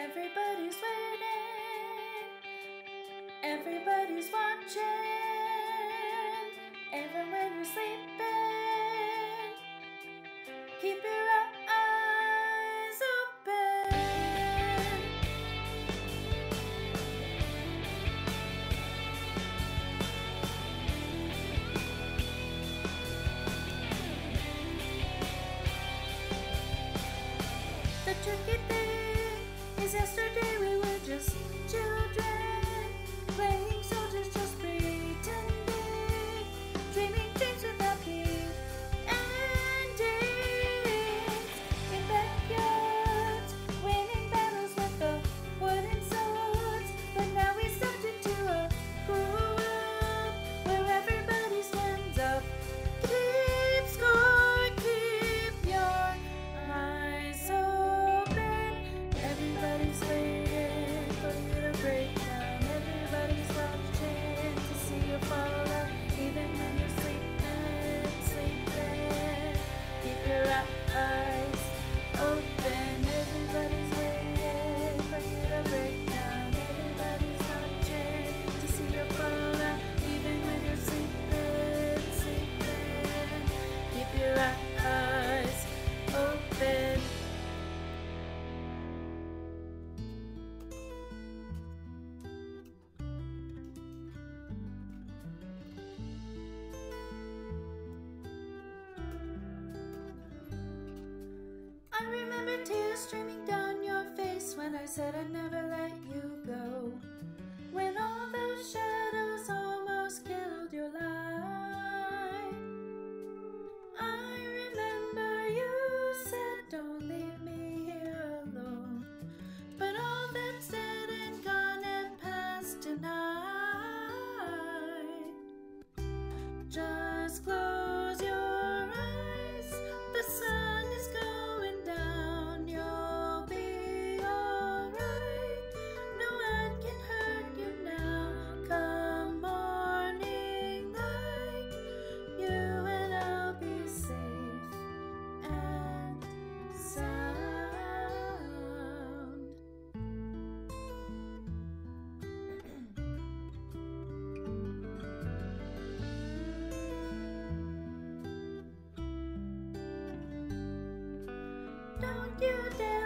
Everybody's waiting, everybody's watching, even when you're sleeping, keep your eyes open. The tricky thing is yesterday we were just children, playing soldiers, just pretending, dreaming dreams without big endings. In backyards, winning battles with the wooden swords. But now we stepped into a cruel world where everybody stands up, keep score, keep your eyes open. Everybody's waiting for you to break down. Everybody's watching to see you fall out, even when you're sleeping, sleeping. Keep your eyes open. Everybody's waiting for you to break down. Everybody's watching to see you fall out, even when you're sleeping, sleeping. Keep your eyes open. I remember tears streaming down your face when I said I'd never let you go. When all those shadows almost killed your light, I remember you said, don't leave me here alone. But all that's said and gone and passed tonight. Just close your eyes, the sun is going down, you'll be alright. No one can hurt you now. Come morning light, you and I'll be safe and sound. Don't you dare